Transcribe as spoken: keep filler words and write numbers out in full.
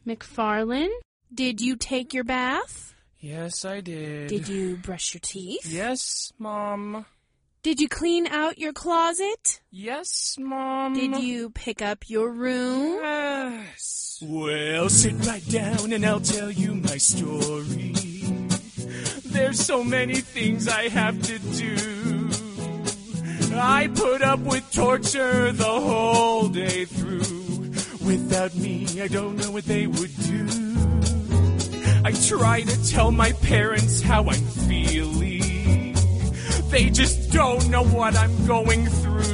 McFarlane, did you take your bath? Yes, I did. Did you brush your teeth? Yes, Mom. Did you clean out your closet? Yes, Mom. Did you pick up your room? Yes. Well, sit right down and I'll tell you my story. There's so many things I have to do. I put up with torture the whole day through. Without me, I don't know what they would do. I try to tell my parents how I'm feeling. They just don't know what I'm going through.